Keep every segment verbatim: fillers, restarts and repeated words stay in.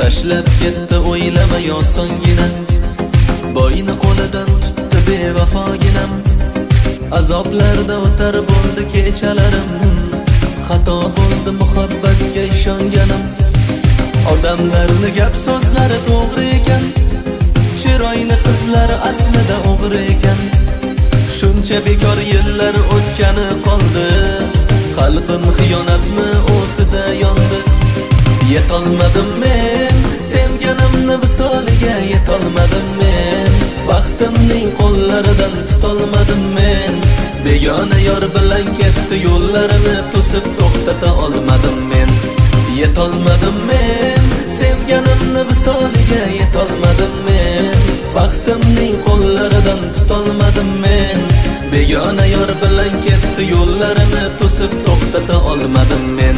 tashlab ketdi o'ylamay osongina. Boyni qo'lidan tutdi bevafoginam. Azoblarda o'tar bo'ldi kechalarim. Xato bo'ldi muhabbatga ishonganim. Odamlarni gap so'zlari to'g'ri ekan, chiroyli qizlar aslida o'g'ri ekan. Shuncha bekor yillar o'tgani qoldi, qalbim xiyonatni o'tida yondi. Yetolmadim men sevganimni visoliga, yetolmadim men baxtimning qo'llaridan tutolmadim men. Begona yor bilan ketdi yo'llarini to'sib to'xtata olmadim men. Yetolmadim men sevganimni visoliga, yetolmadim men baxtimning qo'llaridan tutolmadim men. Begona yor bilan ketdi yo'llarini to'sib to'xtata olmadim men.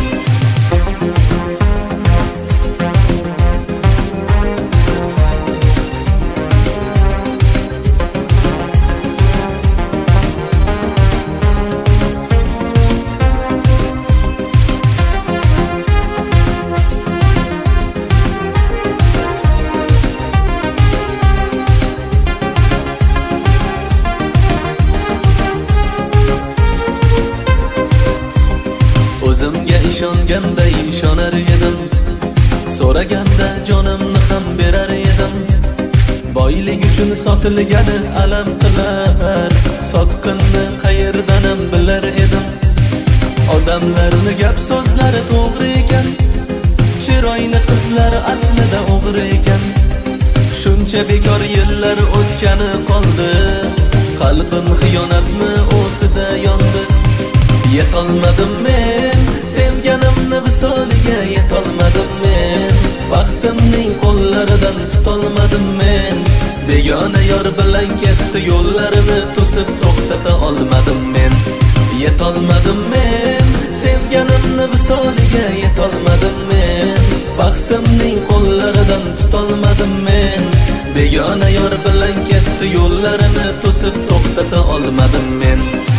O'zimga ishonganda ishonar edim, so'raganda jonimni ham berar edim. Boylik uchun sotilgani alam qilar, sotqinni qayerdanam bilar edim. Odamlarni gap so'zlari to'g'ri ekan, chiroyli qizlar aslida o'g'ri ekan. Shuncha bekor yillar o'tgani qoldi, qalbim xiyonatni o'tida yondi. Yetolmadim men sevganimni visoliga, yetolmadim men baxtimning qo'llaridan tutolmadim men. Begona yor bilan ketdi yo'llarini to'sib to'xtata olmadim men. Yetolmadim men sevganimni visoliga, yetolmadim men baxtimning qo'llaridan tutolmadim men. Begona yor bilan ketdi yo'llarini to'sib to'xtata olmadim men.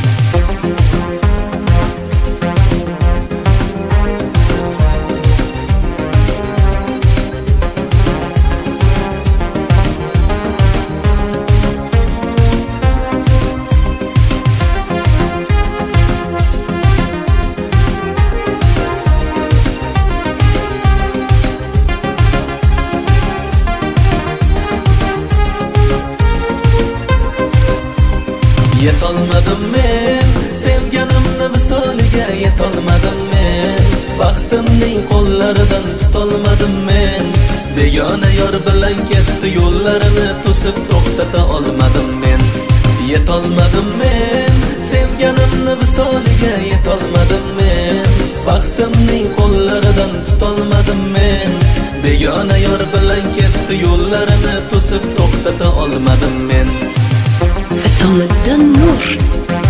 Yetolmadim men sevganimni visoliga, yetolmadim men baxtimning qo'llaridan tutolmadim men. Begona yor bilan ketdi yo'llarini to'sib to'xtata olmadim men. Yetolmadim men sevganimni visoliga, yetolmadim men baxtimning qo'llaridan tutolmadim men. Begona yor bilan ketdi yo'llarini to'sib to'xtata olmadim men. So'nidan nur